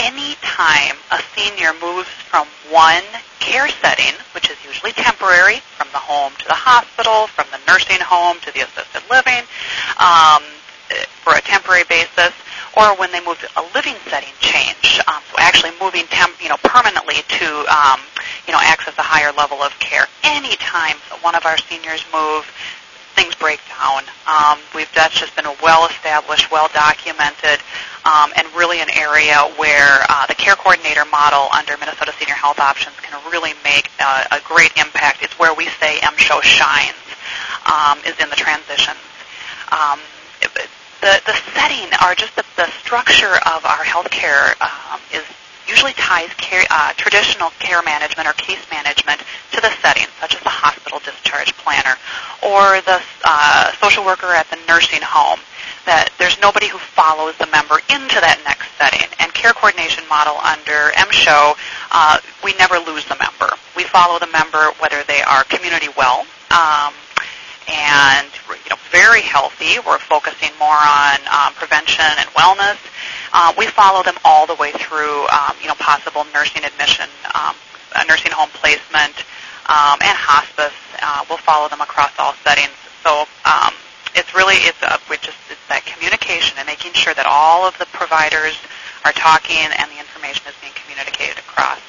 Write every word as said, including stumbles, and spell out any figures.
any time a senior moves from one care setting, which is usually temporary, from the home to the hospital, from the nursing home to the assisted living, um, for a temporary basis, or when they move to a living setting change, um, so actually moving temp, you know, permanently to, um, you know, access a higher level of care. Anytime one of our seniors move, things break down. Um, we've that's just been a well-established, well-documented, um, and really an area where uh, the care coordinator model under Minnesota Senior Health Options can really make a, a great impact. It's where we say M S H O shines, um, is in the transitions. Um, the the setting, or just the, the structure of our healthcare um, is usually ties care, uh, traditional care management or case management to the setting, such as the hospital discharge planner or the uh, social worker at the nursing home. That there's nobody who follows the member into that next setting. And care coordination model under M S H O, uh, we never lose the member. We follow the member whether they are community well um, and you know very healthy. We're focusing more on um, prevention and wellness. Uh, we follow them all the way through, um, you know, possible nursing admission, um, a nursing home placement, um, and hospice. Uh, we'll follow them across all settings. So um, it's really it's uh, we just it's that communication and making sure that all of the providers are talking and the information is being communicated across.